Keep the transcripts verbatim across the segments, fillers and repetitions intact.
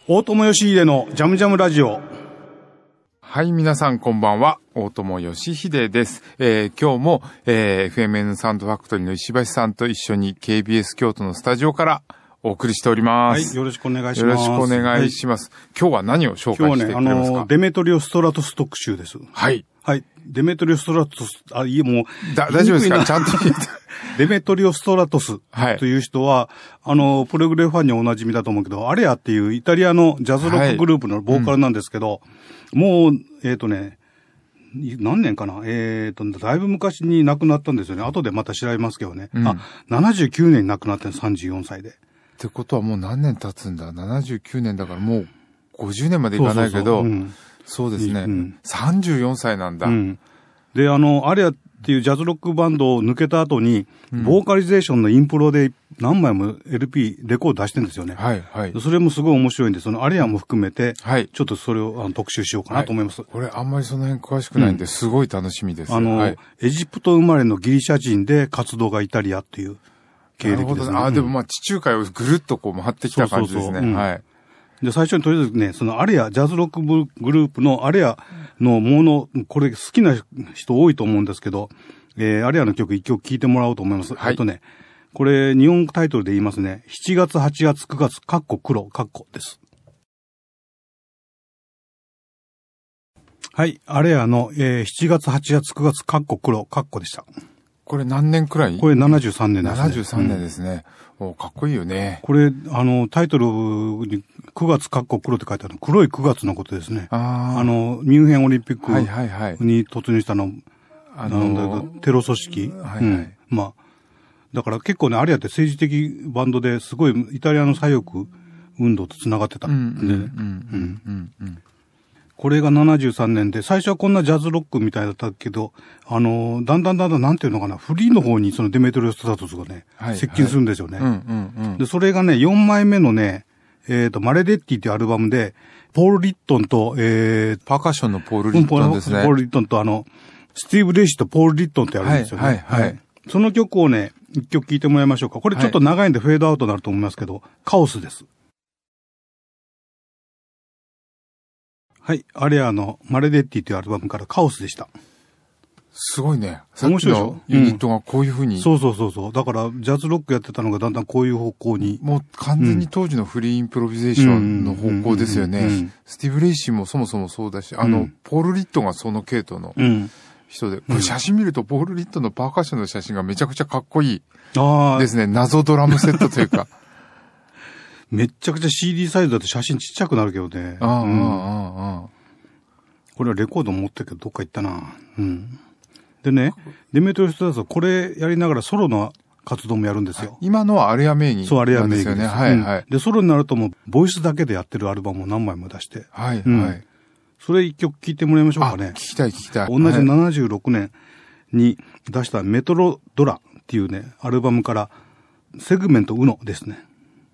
大友義秀のジャムジャムラジオ。 はい、皆さんこんばんは。大友義秀です。えー、今日も、えー、エフエムエヌ サウンドファクトリーの石橋さんと一緒に ケービーエス 京都のスタジオからお送りしております。 はい、よろしくお願いします。 よろしくお願いします。はい、今日は何を紹介してくれますか？今日はね、あの、 デメトリオストラトス特集です。 はい。 はい。デメトリオストラトス、あ、いえ、もう。 だ、大丈夫ですか？ちゃんと聞いて。 デメトリオストラトスという人は、はい、あの、プログレファンにお馴染みだと思うけど、アレアっていうイタリアのジャズロックグループのボーカルなんですけど、はいうん、もう、えっとね、何年かなえっと、だいぶ昔に亡くなったんですよね。後でまた調べますけどね。うん、あ、ななじゅうきゅうねんに亡くなってるさんじゅうよんさいで。 ってことはもう何年経つんだ ?ななじゅうきゅうねんだからもうごじゅうねんまでいかないけど、そうそうそう、うん、そうですね、うん。さんじゅうよんさいなんだ。うん、 で、あの、アレアっていうジャズロックバンドを抜けた後に、ボーカリゼーションのインプロで何枚も エルピー、レコード出してるんですよね。 はいはい。 それもすごい面白いんで、そのアレアも含めて、はい、ちょっとそれをあの特集しようかなと思います。 はい、これあんまりその辺詳しくないんで、すごい楽しみです。 あの、 はい、 エジプト生まれのギリシャ人で活動がイタリアっていう経歴ですね。 あ、でもまあ地中海をぐるっとこう回ってきた感じですね。そうそうそう、うん、はい。 で、最初にとりあえずね、そのアレア、ジャズロックグループのアレアのもの、これ好きな人多いと思うんですけど、えー、アレアの曲一曲聴いてもらおうと思います。はい、えっとね、これ日本タイトルで言いますね。しちがつ、はちがつ、くがつ、カッコ黒、カッコです。はい、アレアの、えー、しちがつ、はちがつ、くがつ、カッコ黒、カッコでした。 これ何年くらい？ これななじゅうさんねんですね。 ななじゅうさんねんですね。うん、おかっこいいよね。 これ、あの、タイトルにくがつカッコ黒って書いてあるの。黒いくがつのことですね。ああの、ミュンヘンオリンピックに突入したの、あの、テロ組織。はいはい、うん。まあ、だから結構ね、アレアって政治的バンドですごいイタリアの左翼運動と繋がってたんでね。これがななじゅうさんねんで、最初はこんなジャズロックみたいだったけど、あの、だんだんだんだんなんていうのかな、フリーの方にそのデメトリオストラトスがね、はい、接近するんですよね。で、それがね、よんまいめのね、えっ、ー、と、マレデッティっていうアルバムで、ポール・リットンと、えー、 パーカッションのポール・リットンですね。 ポール・リットンとあの、スティーブ・レイシとポール・リットンってやるんですよね。はい、はい、はい。その曲をね、一曲聴いてもらいましょうか。これちょっと長いんでフェードアウトになると思いますけど、はい、カオスです。はい。アレアのマレデッティというアルバムからカオスでした。 すごいね。 面白いでしょ？ ユニットがこういう風に、うん。 そうそうそうそう。だから、ジャズロックやってたのがだんだんこういう方向に。 もう完全に当時のフリーインプロビゼーションの方向ですよね。スティーブ・レイシーもそもそもそうだし、あの、うん、ポール・リットがその系統の人で、うん、これ写真見るとポール・リットのパーカッションの写真がめちゃくちゃかっこいいですね。謎ドラムセットというか。 めっちゃくちゃ シーディー サイズだと写真ちっちゃくなるけどね。ああ、うん、ああ、ああ。これはレコード持ってるけどどっか行ったな。うん。でね、デメトリオストラトスはこれやりながらソロの活動もやるんですよ。 今のはアレア名義なんですよね。 そう、アレア名義です。 はいはい、うん。 で、ソロになるともうボイスだけでやってるアルバムを何枚も出して。 はいはい。 うん、それ一曲聴いてもらいましょうかね。 聞きたい聞きたい。 同じななじゅうろくねんに出したメトロドラっていうね、アルバムからセグメントウノですね。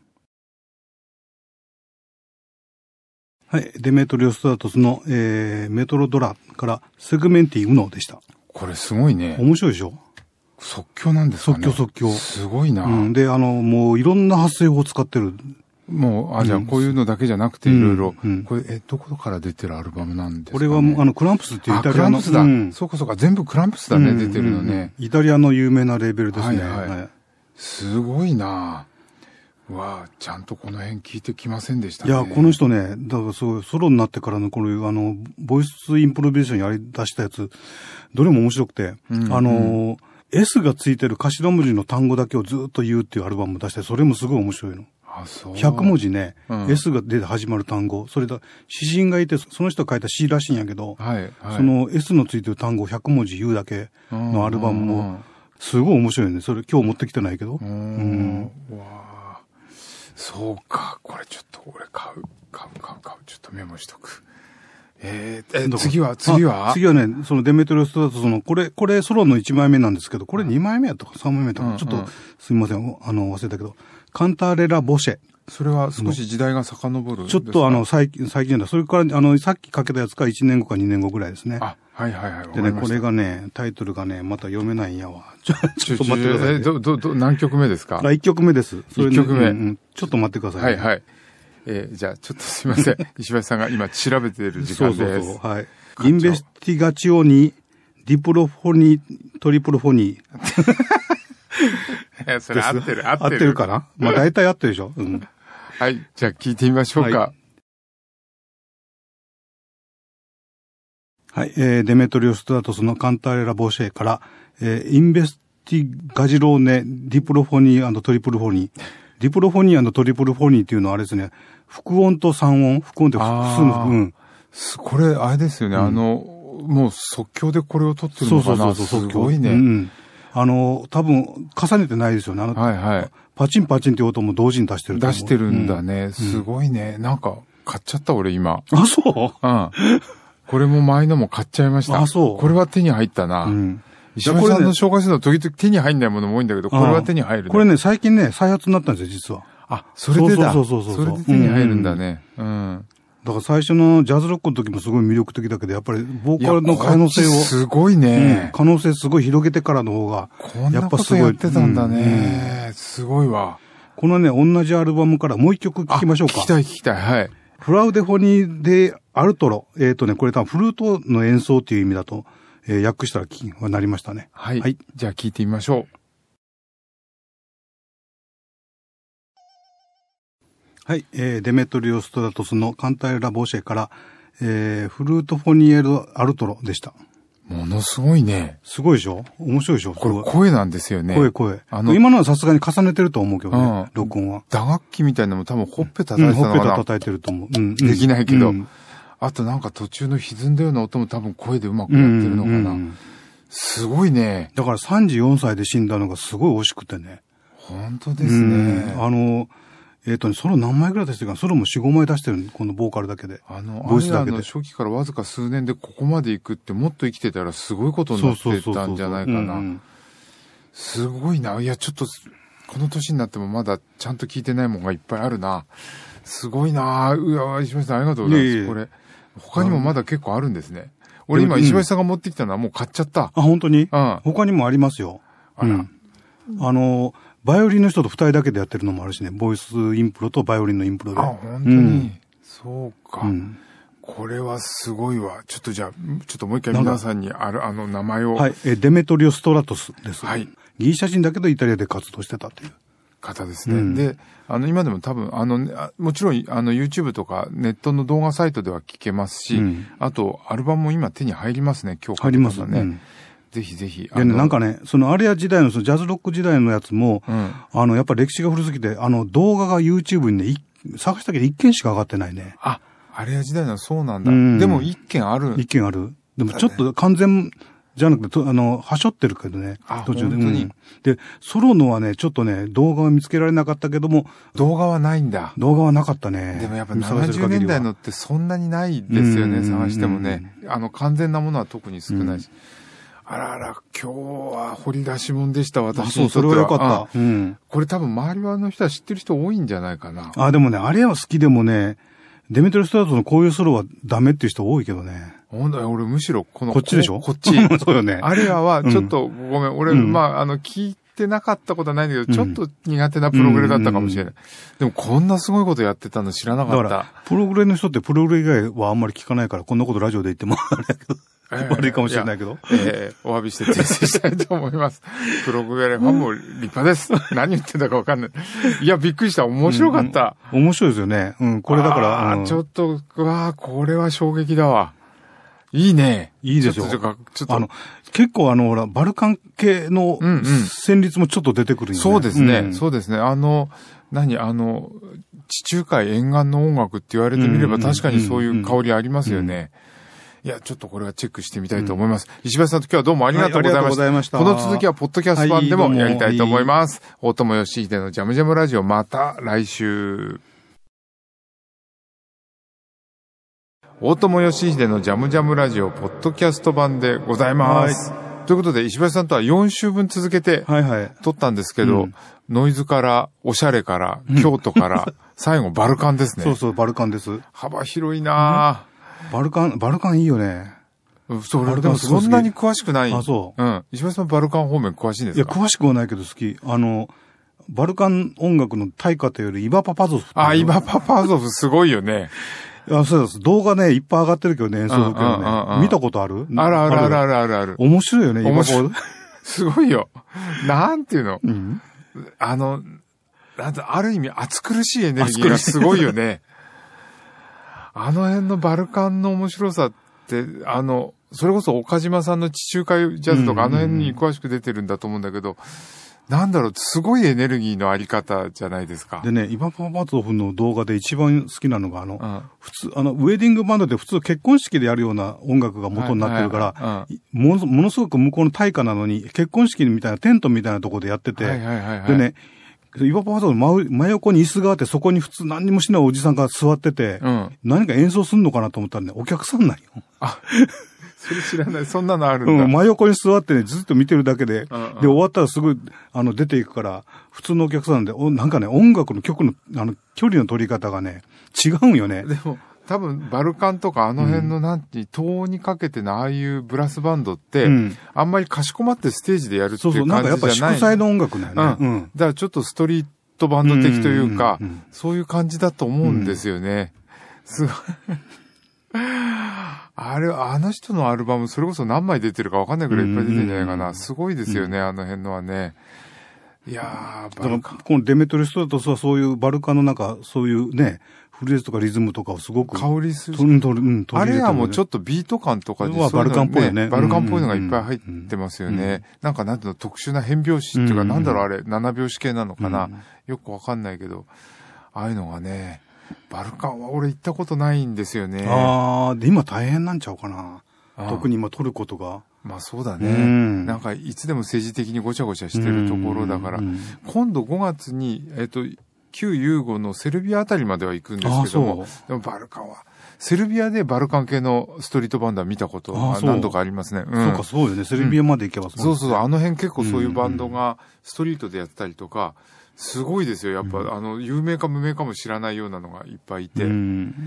はい。デメトリオストラトスの、えー、メトロドラからセグメンティウノでした。 これすごいね。 面白いでしょ？ 即興なんですかね。 即興即興。 すごいな。 うん。で、あの、もういろんな発声法を使ってる。 もう、あ、じゃあこういうのだけじゃなくていろいろ。これ、え、どこから出てるアルバムなんですかね？ これは、あの、クランプスっていうイタリアの。 クランプスだ。うん、そうかそうか。全部クランプスだね、うん、出てるのね、 うん。イタリアの有名なレーベルですね。 はいはい。はい、すごいな。わあ、ちゃんとこの辺聞いてきませんでしたね。 いや、この人ね、だからそう、ソロになってからのこの、あの、ボイスインプロビゼーションやり出したやつ、どれも面白くて、うんうん、あの、S がついてる頭文字の単語だけをずっと言うっていうアルバムを出して、それもすごい面白いの。 あ、そう。 ひゃくもじね、うん、S が出て始まる単語、それだ、詩人がいて、その人が書いた詩らしいんやけど、はいはい、その S のついてる単語をひゃくもじ言うだけのアルバムも、すごい面白いね。それ今日持ってきてないけど。うん。 わあ、そうか。これちょっと俺買う、買う、買う、買う。ちょっとメモしとく。えー、え、次は、次は次はね、そのデメトリオストラトスの、これ、これソロのいちまいめなんですけど、これにまいめやったかさんまいめやったか、うん、ちょっと、すみません、あの、忘れたけど、カンターレラ・ボシェ。 それは少し時代が遡るんですか？ ちょっとあの、最近、最近だ。それから、あの、さっきかけたやつがいちねんごかにねんごぐらいですね。 あ、はいはいはい。 でね、これがね、タイトルがね、また読めないんやわ。ちょ、ちょっと待ってください、ね。 え、ど、ど、ど、何曲目ですか？ いっきょくめです。 いっきょくめ、 うんうん。ちょっと待ってください、 ね。はいはい。 えー、じゃあちょっとすいません。石橋さんが今調べている時間です。そうそうそう。 はい。インベスティガチオニ、ディプロフォニー、トリプロフォニー。それ合ってる、合ってる。 合ってるかなまあ大体合ってるでしょ。うん。 はい。じゃあ聞いてみましょうか。はいはい、えー、デメトリオストラトスのカンターレラ・ボシェから、えー、インベスティガジローネ、ディプロフォニー&トリプルフォニー。ディプロフォニー&トリプルフォニーっていうのはあれですね、複音と三音、複音って複数の複音。 これ、あれですよね、うん、あの、もう即興でこれを撮ってるのかな。そうそうそう、すごいね。うん。あの、多分、重ねてないですよね。あの、はいはい。パチンパチンっていう音も同時に出してると思う。 出してるんだね。うん、すごいね。なんか、買っちゃった俺今。 あ、そううん。これも前のも買っちゃいました。 あ、そう。 これは手に入ったな。うん。石橋さんの紹介するの時々手に入んないものも多いんだけど、これは手に入る、ね。 これね、最近ね、再発になったんですよ、実は。 あ、それでだ。 そうそうそうそう。 それで手に入るんだね。うん。うん、 だから最初のジャズロックの時もすごい魅力的だけど、やっぱりボーカルの可能性を。 すごいね、 うん。可能性すごい広げてからの方が。 こんなことやってたんだね。うん、すごいわ。 このね、同じアルバムからもう一曲聴きましょうか。 聞きたい聞きたい。はい。 フラウデフォニーでアルトロ。えっ、ー、とね、これ多分フルートの演奏っていう意味だと、えー、訳したら気はなりましたね。 はい。はい。じゃあ聞いてみましょう。 はい。えー、デメトリオストラトスのカンターレラ・ボシェから、えー、フルートフォニエル・アルトロでした。 ものすごいね。 すごいでしょ？面白いでしょ？ これ声なんですよね。 声声。あの、今のはさすがに重ねてると思うけどね、うん、録音は。 打楽器みたいなのも多分ほっぺ叩いてたのかな、 うん、ほっぺ叩いてると思う。うん。 できないけど。うん、あとなんか途中の歪んだような音も多分声でうまくやってるのかな。うんうんうん、すごいね。 だからさんじゅうよんさいで死んだのがすごい惜しくてね。 本当ですね。 うん、あの、えっ、ー、とね、ソロ何枚ぐらい出してるかな、ソロもよん、ごまい出してるこのボーカルだけで。 あの、ボイスだけで。あの初期からわずか数年でここまで行くってもっと生きてたらすごいことになってたんじゃないかな。すごいな。いや、ちょっと、この年になってもまだちゃんと聞いてないもんがいっぱいあるな。すごいな。うわ、石橋さんありがとうございます。いえいえこれ、他にもまだ結構あるんですね。俺今石橋さんが持ってきたのはもう買っちゃった。 あ、本当に？ うん。 他にもありますよ。あら。うん、あの、バイオリンの人と二人だけでやってるのもあるしね。ボイスインプロとバイオリンのインプロで。 あ、本当に。うん、そうか、うん。これはすごいわ。ちょっとじゃあ、ちょっともう一回皆さんにある、あの名前を。 はい。え、デメトリオストラトスです。はい。ギリシャ人だけどイタリアで活動してたという。 方ですね。うん、で、あの、今でも多分、あの、もちろん、あの、YouTube とかネットの動画サイトでは聞けますし、うん、あと、アルバムも今手に入りますね、今日入りますね。うんぜひぜひ。 でね、なんかね、そのアレア時代のそのジャズロック時代のやつも、うん、あの、やっぱ歴史が古すぎて、あの、動画が YouTube にね、探したけど一件しか上がってないね。 あ、アレア時代のそうなんだ。うん、でも一件ある。 一件ある。でもちょっと完全じゃなくて、あの、はしょってるけどね。 あ、途中で。本当に、うん。 で、ソロのはね、ちょっとね、動画は見つけられなかったけども。 動画はないんだ。 動画はなかったね。 でもやっぱななじゅうねんだいのってそんなにないですよね、探してもね。あの、完全なものは特に少ないし。うんあらあら、今日は掘り出し物でした、私にとっては。 そう、それはよかった。うん。 これ多分周りの人は知ってる人多いんじゃないかな。 あ、でもね、あれは好きでもね、デメトリストラトのこういうソロはダメっていう人多いけどね。 ほんだよ、俺むしろこの。 こっちでしょこっち。 そうよね。 アレアはちょっと、うん、ごめん、俺、うん、まあ、あの、聞いてなかったことはないんだけど、ちょっと苦手なプログレだったかもしれない。でもこんなすごいことやってたの知らなかった。だから、 プログレの人ってプログレ以外はあんまり聞かないから、こんなことラジオで言ってもあれだけど。悪いかもしれないけど。 えー、お詫びして訂正したいと思います。プログレファンも立派です。何言ってんだかわかんない。いや、びっくりした。面白かった。 うん、面白いですよね。うん、これだから。 あ、うん、ちょっと、うわー、これは衝撃だわ。いいね。 いいでしょ。 ちょっと、ちょっと。 あの、結構あの、ほら、バルカン系の旋律もちょっと出てくるよね。 そうですね、うん。そうですね。あの、何あの、地中海沿岸の音楽って言われてみれば確かにそういう香りありますよね。いや、ちょっとこれはチェックしてみたいと思います。うん、石橋さんと今日はどうもありがとうございました。はい、ありがとうございました。この続きはポッドキャスト版でもやりたいと思います。はい、大友義秀のジャムジャムラジオ、また来週。大友義秀のジャムジャムラジオ、ポッドキャスト版でございます。はい、ということで、石橋さんとはよんしゅうぶん続けて撮ったんですけど、はいはいうん、ノイズから、おしゃれから、京都から、最後バルカンですね。 そうそう、バルカンです。 幅広いなぁ。 バルカン、バルカンいいよね。 そう、バルカンそんなに詳しくない。 あ、そう。 うん。石橋さんバルカン方面詳しいんですか？ いや、詳しくはないけど好き。あの、 バルカン音楽の大家というより、イバパパゾフ。 あ、イバパパゾフすごいよね。 いや、そうです。動画ね、いっぱい上がってるけどね、演奏するけどね。見たことある？ あるあるあるあるあるある。 面白いよね、 面白い。すごいよ。なんていうの、 うん、 あの、なんて、ある意味暑苦しいエネルギーがすごいよね。あの辺のバルカンの面白さって、あの、それこそ岡島さんの地中海ジャズとかあの辺に詳しく出てるんだと思うんだけど、なんだろう、すごいエネルギーのあり方じゃないですか。 でね、イバパパゾフの動画で一番好きなのが、あの、うん、普通、あの、ウェディングバンドで普通結婚式でやるような音楽が元になってるから、はいはいはいうん、もの、ものすごく向こうの大家なのに、結婚式みたいなテントみたいなところでやってて、はいはいはいはい、でね、イバパパゾフの真、真横に椅子があって、そこに普通何にもしないおじさんが座ってて、うん、何か演奏するのかなと思ったらね、お客さんなんよ。あそれ知らない。そんなのあるんだ。 うん、真横に座ってね、ずっと見てるだけで、うんうん、で、終わったらすぐ、あの、出ていくから、普通のお客さんで、おなんかね、音楽の曲の、あの、距離の取り方がね、違うんよね。 でも、多分、バルカンとかあの辺の、なんて、東欧にかけてのああいうブラスバンドって、うん、あんまりかしこまってステージでやるっていう感じじゃない。そうそう、なんかやっぱ祝祭の音楽だよね。 うん。うん、だからちょっとストリートバンド的というか、うんうんうんうん、そういう感じだと思うんですよね。うん、すごい。あれ、あの人のアルバム、それこそ何枚出てるか分かんないくらいいっぱい出てるんじゃないかな。すごいですよね、あの辺のはね。いやー、 バルカン。このデメトリストラトスはそういうバルカンのなんか、そういうね、フレーズとかリズムとかをすごく。 香りする。 うん、取り、うん、 あれはもうちょっとビート感とかで、 ね、バルカンっぽいよね。 バルカンっぽいのがいっぱい入ってますよね。うんうん、なんかなんていうの、特殊な変拍子っていうか、なんだろうあれ、なな拍子系なのかな。うん、よくわかんないけど、ああいうのがね、バルカンは俺行ったことないんですよね。 ああ、で、今大変なんちゃうかな。特に今トルコとか。 まあそうだね。うん、なんかいつでも政治的にごちゃごちゃしてるところだから、うん、今度ごがつに、えっと、旧ユーゴのセルビアあたりまでは行くんですけども、でもバルカンは、セルビアでバルカン系のストリートバンドは見たことが何度かありますね。 うん、そうか、そうよね。セルビアまで行けばそう、ねうん、そうそう、あの辺結構そういうバンドがストリートでやってたりとか、すごいですよ。やっぱ、うん、あの、有名か無名かも知らないようなのがいっぱいいて。うん、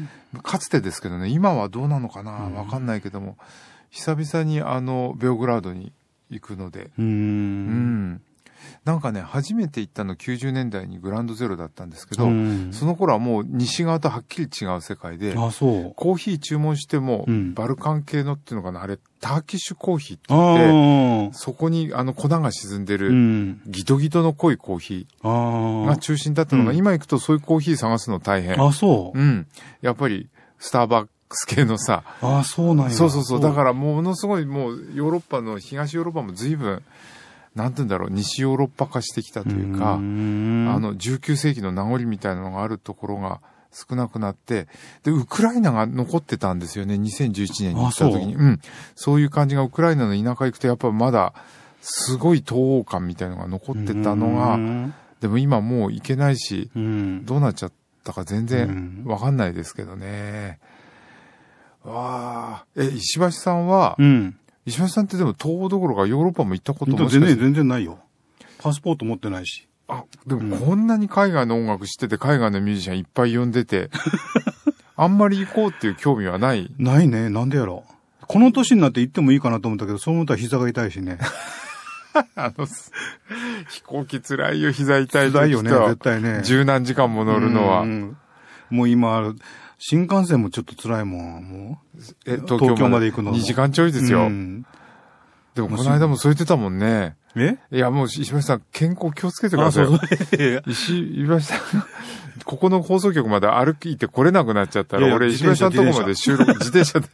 かつてですけどね、今はどうなのかなわかんないけども、久々にあの、ベオグラードに行くので。うんうんなんかね、初めて行ったのきゅうじゅうねんだいにグランドゼロだったんですけど、その頃はもう西側とはっきり違う世界で、 あそうコーヒー注文しても、うん、バルカン系のっていうのかな、あれ、ターキッシュコーヒーって言って、そこにあの粉が沈んでる、ギトギトの濃いコーヒーが中心だったのが、うん、今行くとそういうコーヒー探すの大変。 あ、そう。 うん。やっぱり、スターバックス系のさ。 あ、そうなんや。 そうそうそう。だからものすごいもうヨーロッパの、東ヨーロッパも随分、なんて言うんだろう、西ヨーロッパ化してきたというか、うあの、じゅうきゅうせいきの名残みたいなのがあるところが少なくなって、で、ウクライナが残ってたんですよね、にせんじゅういちねんに行った時に。ううん。そういう感じが、ウクライナの田舎行くと、やっぱまだ、すごい東欧感みたいなのが残ってたのが、でも今もう行けないし、どうなっちゃったか全然わかんないですけどね。わあ、え、石橋さんは、うん石橋さんってでも東欧どころかヨーロッパも行ったこともしかして全然全然ないよ。パスポート持ってないし。 あ、でもこんなに海外の音楽知ってて海外のミュージシャンいっぱい呼んでて、あんまり行こうっていう興味はない。 ないね。なんでやろ。この年になって行ってもいいかなと思ったけど、そう思ったら膝が痛いしね。 あの、飛行機辛いよ、膝痛い。 辛いよね、絶対ね。 十何時間も乗るのは。うんうん、 もう今、新幹線もちょっと辛いもん、もう。 え、東京まで行くのにじかんちょいですよ。うん、でもこの間もそう言ってたもんね。 えいや、もう石橋さん、健康気をつけてくださいよ。石、石橋さん、ここの放送局まで歩いて来れなくなっちゃったら、いやいや俺石橋さんのとこまで収録、自転車で。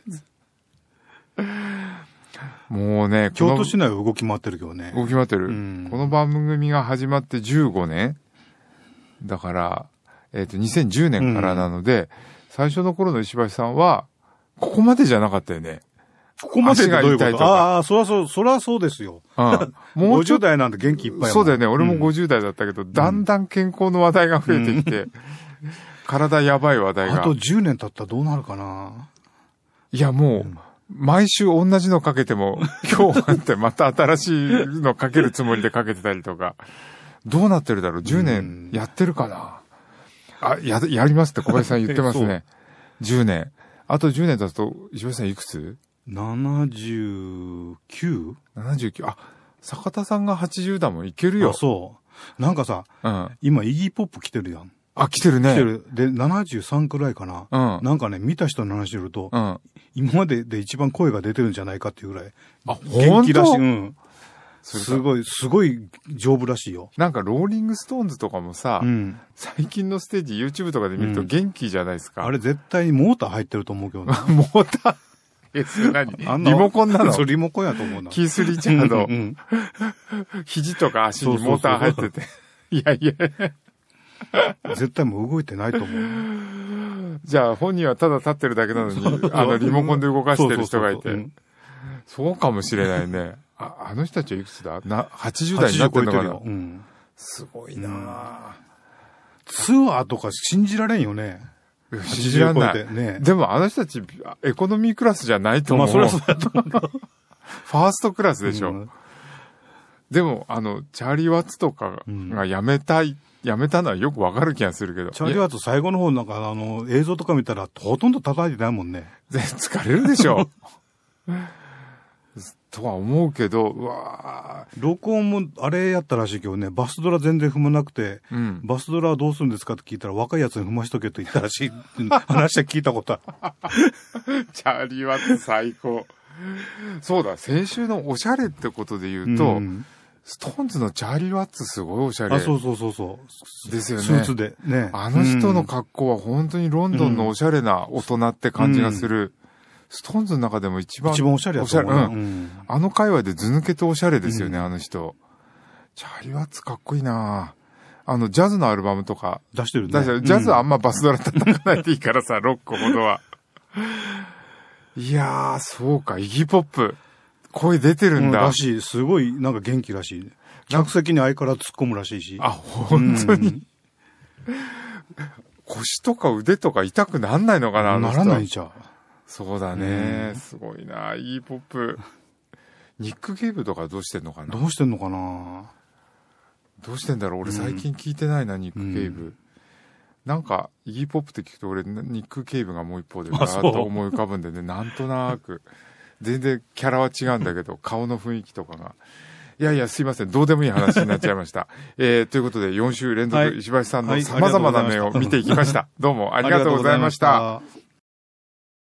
もうね、 京都市内は動き回ってるけどね。 動き回ってる。うん、この番組が始まってじゅうごねんだから、えっと、にせんじゅうねんからなので、うん最初の頃の石橋さんは、ここまでじゃなかったよね。 ここまでがどういうことああ、そらそう、そらそうですよ。うん、もうごじゅう代なんて元気いっぱいやもん。 そうだよね。俺もごじゅう代だったけど、うん、だんだん健康の話題が増えてきて、うん、体やばい話題が。 あとじゅうねん経ったらどうなるかな。 いや、もう、うん、毎週同じのかけても、今日なんてまた新しいのかけるつもりでかけてたりとか、どうなってるだろう ?じゅうねんやってるかな。あ、や、やりますって小林さん言ってますね。じゅうねん。あとじゅうねん経つと、石橋さんいくつ ? ななじゅうきゅう? ななじゅうきゅう。あ、坂田さんがはちじゅうだもんいけるよ。 あ、そう。 なんかさ、うん、今イギーポップ来てるやん。 あ、来てるね。 来てる。で、ななじゅうさんくらいかな。うん。なんかね、見た人の話によると、うん、今までで一番声が出てるんじゃないかっていうぐらい。 あ、元気らしい。 うん。すごい、すごい丈夫らしいよ。 なんか、ローリングストーンズとかもさ、うん、最近のステージ YouTube とかで見ると元気じゃないですか。 うん、あれ絶対にモーター入ってると思うけどね。 モーターえ、それ何リモコンなの？ そう、リモコンやと思うな。 キース・リチャード。うん、肘とか足にモーター入ってて。いやいや。 絶対もう動いてないと思う。 じゃあ本人はただ立ってるだけなのに、あのリモコンで動かしてる人がいて。そうかもしれないね。あ、あの人たちはいくつだな、はちじゅう代になってるのかな、うん、すごいなぁ、うん、 ツアーとか信じられんよね。 信じられない。ね、でもあの人たち、エコノミークラスじゃないと思う。まあそれはそうだと思う。ファーストクラスでしょ。うん、でも、あの、チャーリー・ワッツとかが辞めたい、辞めたのはよくわかる気がするけど。 チャーリー・ワッツ最後の方なんかあの、映像とか見たらほとんど叩いてないもんね。 疲れるでしょ。とは思うけど、うわー録音もあれやったらしいけどね、バスドラ全然踏まなくて、うん、バスドラはどうするんですかって聞いたら若いやつに踏ましとけと言ったらしい話は聞いたことある。チャーリー・ワッツ最高。そうだ、先週のおしゃれってことで言うと、うん、ストーンズのチャーリー・ワッツすごいおしゃれ。 あ、そうそうそうそう。 ですよね。 スーツでね。 あの人の格好は本当にロンドンのおしゃれな大人って感じがする。うん、ストーンズの中でも一番。 一番おしゃれやと思う。 おしゃれ。うん。うん、あの界隈で図抜けておしゃれですよね、うん、あの人。チャーリー・ワッツかっこいいなあの、ジャズのアルバムとか。 出してるね。 出してる。ジャズはあんまバスドラ叩かないでいいからさ、ロックほどは。いやー、そうか、イギーポップ。声出てるんだ。うん、 らしい。すごい、なんか元気らしい。客席に相変わらず突っ込むらしいし。 あ、本当に、うん、腰とか腕とか痛くなんないのかな、あの人。 ならないじゃん。 そうだね、うん。すごいな。イギーポップ。ニック・ケイブとかどうしてんのかな。 どうしてんのかな。 どうしてんだろう。俺最近聞いてないな、うん、ニック・ケイブ。なんか、イギーポップって聞くと俺、ニック・ケイブがもう一方でガーッと思い浮かぶんでね、なんとなく。全然キャラは違うんだけど、顔の雰囲気とかが。いやいや、すいません。どうでもいい話になっちゃいました。えー、ということで、よん週連続、石橋さんの様々な面を見ていきました。どうもありがとうございました。